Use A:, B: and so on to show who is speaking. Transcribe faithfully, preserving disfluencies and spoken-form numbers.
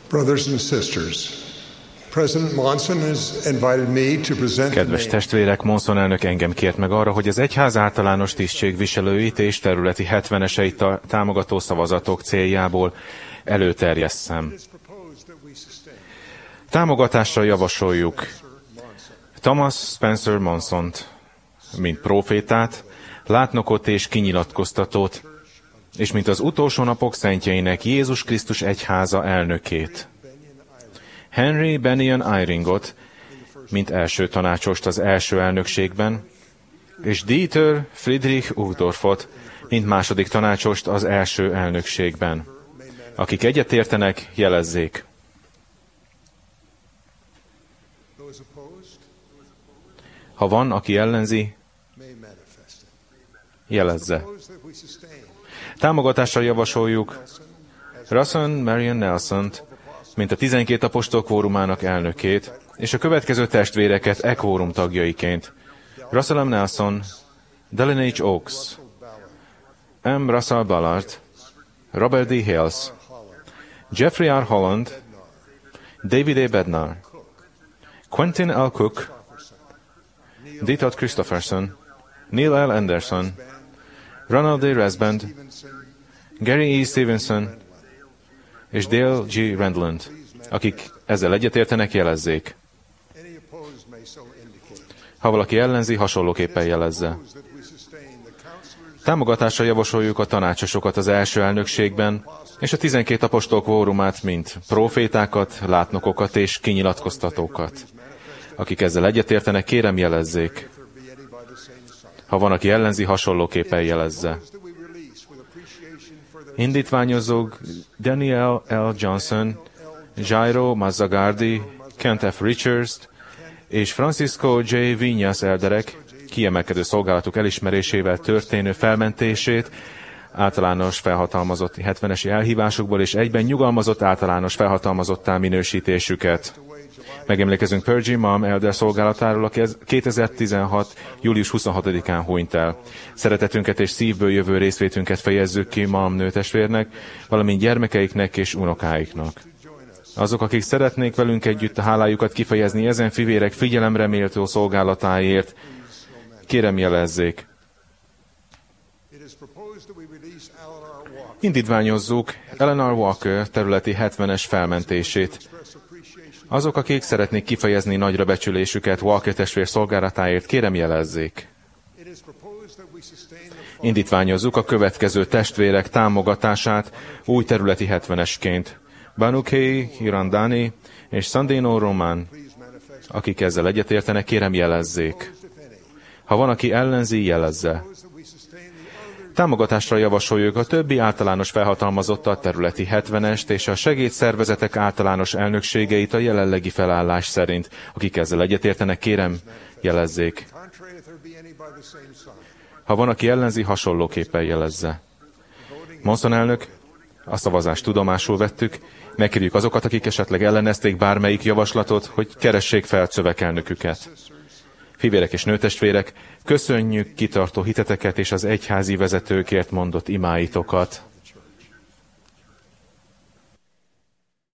A: Brothers and sisters, President Monson has invited me to present the
B: Kedves
A: name
B: testvérek, Monson elnök engem kért meg arra, hogy az egyház általános tisztségviselőit és területi hetveneseit tá- támogató szavazatok céljából előterjesszem. Támogatásra javasoljuk Thomas Spencer Monsont, mint prófétát, látnokot és kinyilatkoztatót, és mint az utolsó napok szentjeinek Jézus Krisztus egyháza elnökét. Henry Bennion Eyringot, mint első tanácsost az első elnökségben, és Dieter Friedrich Uchtdorfot, mint második tanácsost az első elnökségben. Akik egyetértenek, jelezzék. Ha van, aki ellenzi, jelezze. Támogatásra javasoljuk Russell Marion Nelsont, mint a tizenkét apostol kvórumának elnökét, és a következő testvéreket e kvórum tagjaiként. Russell M. Nelson, Dallin H. Oaks, M. Russell Ballard, Robert D. Hales, Jeffrey R. Holland, David A. Bednar, Quentin L. Cook, D. Todd Christopherson, Neil L. Anderson, Ronald A. Rasband, Gary E. Stevenson és Dale G. Randland. Akik ezzel egyetértenek, jelezzék. Ha valaki ellenzi, hasonlóképpen jelezze. Támogatásra javasoljuk a tanácsosokat az első elnökségben, és a tizenkét apostol kvórumát, mint prófétákat, látnokokat és kinyilatkoztatókat. Akik ezzel egyetértenek, kérem jelezzék. Ha van, aki ellenzi, hasonlóképpen jelezze. Indítványozók Daniel L. Johnson, Jairo Mazzagardi, Kent F. Richards és Francisco J. Viñas elderek kiemelkedő szolgálatuk elismerésével történő felmentését, általános felhatalmazott hetvenesi elhívásukból és egyben nyugalmazott általános felhatalmazottá minősítésüket. Megemlékezünk Purgy Mom elder szolgálatáról, aki kétezer-tizenhat. július huszonhatodikán hunyt el. Szeretetünket és szívből jövő részvétünket fejezzük ki Mom nőtestvérnek, valamint gyermekeiknek és unokáiknak. Azok, akik szeretnék velünk együtt a hálájukat kifejezni ezen fivérek figyelemre méltó szolgálatáért, kérem jelezzék. Indítványozzuk Eleanor Walker területi hetvenes felmentését. Azok, akik szeretnék kifejezni nagyra becsülésüket Walker testvér szolgálatáért, kérem jelezzék. Indítványozzuk a következő testvérek támogatását új területi hetvenesként. Banuké Hirandani és Sandino Roman. Akik ezzel egyetértenek, kérem jelezzék. Ha van, aki ellenzi, jelezze. Támogatásra javasoljuk a többi általános felhatalmazottat, területi hetvenest és a segédszervezetek általános elnökségeit a jelenlegi felállás szerint. Akik ezzel egyetértenek, kérem, jelezzék. Ha van, aki ellenzi, hasonlóképpen jelezze. Monson elnök, a szavazást tudomásul vettük, megkérjük azokat, akik esetleg ellenezték bármelyik javaslatot, hogy keressék fel szövegelnöküket. Fivérek és nőtestvérek, köszönjük kitartó hiteteket és az egyházi vezetőkért mondott imáitokat.